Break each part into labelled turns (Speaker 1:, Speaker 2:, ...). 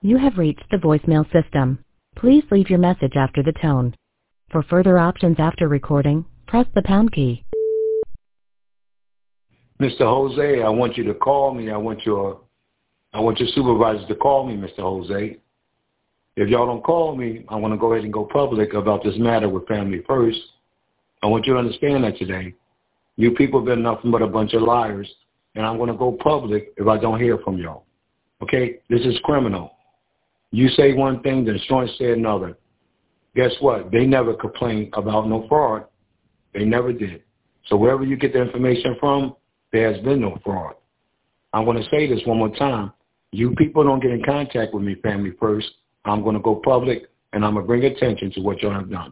Speaker 1: You have reached the voicemail system. Please leave your message after the tone. For further options after recording, press the pound key.
Speaker 2: Mr. Jose, I want you to call me. I want your supervisor to call me, Mr. Jose. If y'all don't call me, I want to go ahead and go public about this matter with Family First. I want you to understand that today. You people have been nothing but a bunch of liars, and I'm going to go public if I don't hear from y'all. Okay? This is criminal. You say one thing, then Strong say another. Guess what? They never complained about no fraud. They never did. So wherever you get the information from, there has been no fraud. I'm going to say this one more time. You people don't get in contact with me, Family First. I'm going to go public, and I'm going to bring attention to what y'all have done.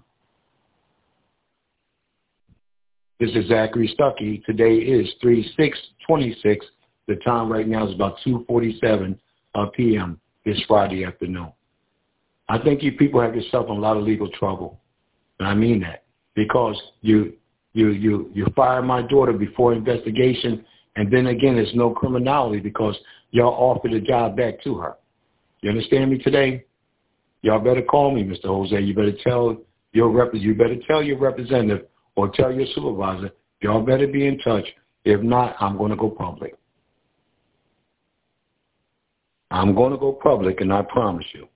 Speaker 2: This is Zachary Stuckey. Today is 3/6/26. The time right now is about 2:47 p.m. this Friday afternoon. I think you people have yourself in a lot of legal trouble, and I mean that, because you fired my daughter before investigation, and then again, there's no criminality because y'all offered a job back to her. You understand me today? Y'all better call me, Mr. Jose. You better tell your representative or tell your supervisor. Y'all better be in touch. If not, I'm going to go public. I'm going to go public, and I promise you.